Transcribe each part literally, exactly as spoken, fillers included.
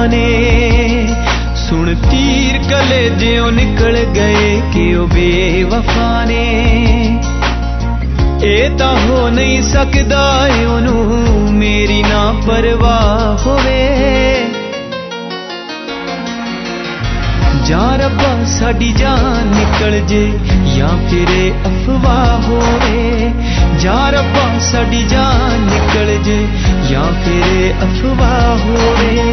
ने सुन तीर कले ज्यों निकल गए कि ओ बेवफा ने ए तां हो नहीं सकदा ओनू मेरी ना परवाह होवे जा रब्बा साडी जान निकल जे या फिर अफवाह होवे जा रब्बा साडी जान निकल जे या फिर अफवाह होवे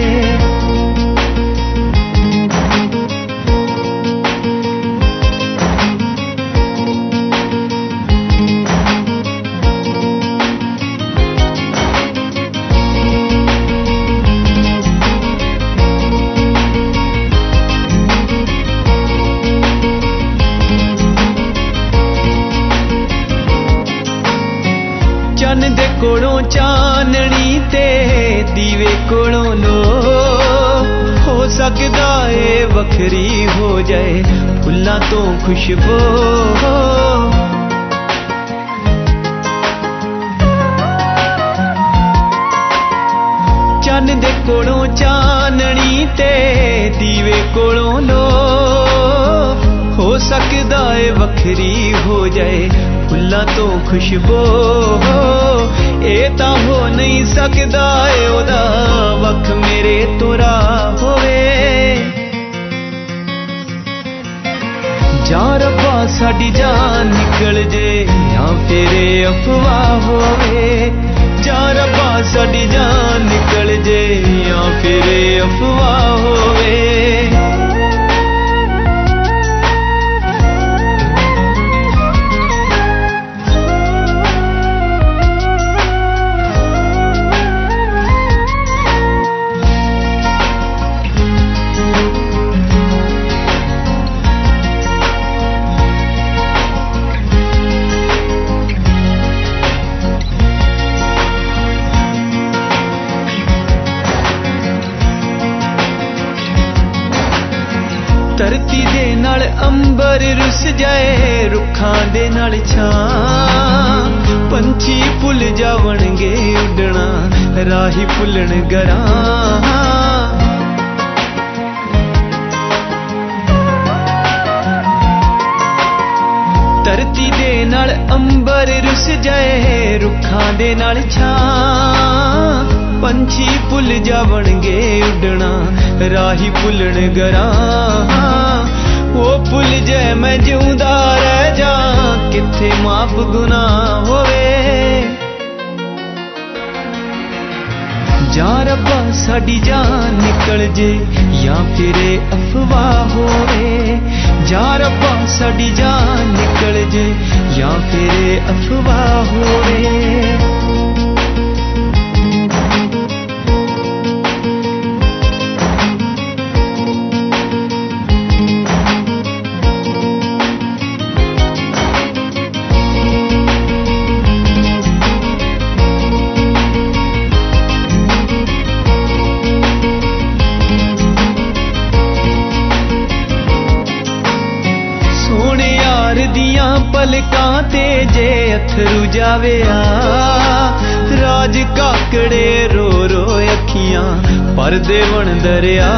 चन दे कोलों चाननी ते दीवे कोलों लो हो सकदा ए वखरी हो जाए फुल्लां तो खुशबू चन दे कोलों चाननी ते दीवे कोलों लो हो सकदा ए वखरी हो जाए फुल्लां तो खुशबू ए तां हो नहीं सकदा ए ओदा वख मेरे तोरा होवे जा रब्बा साडी जान निकल जे या फिर अफवाह होवे जा रब्बा साडी जान निकल जे या फिर अफवाह होवे धरती दे नाल अंबर रुस जाए रुखां दे नाल छां पंछी भुल जावणगे उड़ना राही भुलण गरां धरती दे नाल अंबर रुस जाए रुखां दे नाल छां पंछी भुल जावणगे उड़ना राही भुलण गरां वो भुल जाए मैं जिउंदा रह जा किथे माफ गुनाह होवे जा रब्बा साडी जान निकल जे या फिर अफवाह होवे जा रब्बा साडी जान निकल जे या फिर अफवाह होवे पलकां ते जे अथरू जावे आ राज काकड़े रो रो अखियां परदे बन दरिया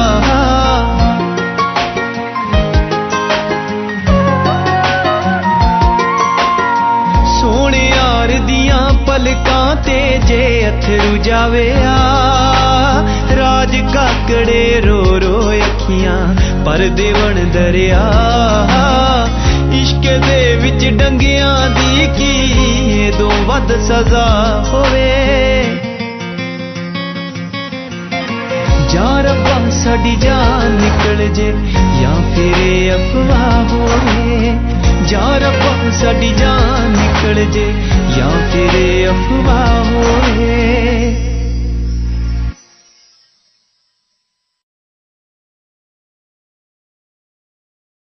सोने यार दियां पलकां ते जे अथरू जावे आ राज काकड़े रो रो अखियां परदे बन दरिया इश्क दे विच डंगियां दी की दो वध सजा होवे जा रब्बा साडी जान निकल जे या फिर अफवाह होवे जा रब्बा साडी जान निकल जे या फिर अफवाह होवे।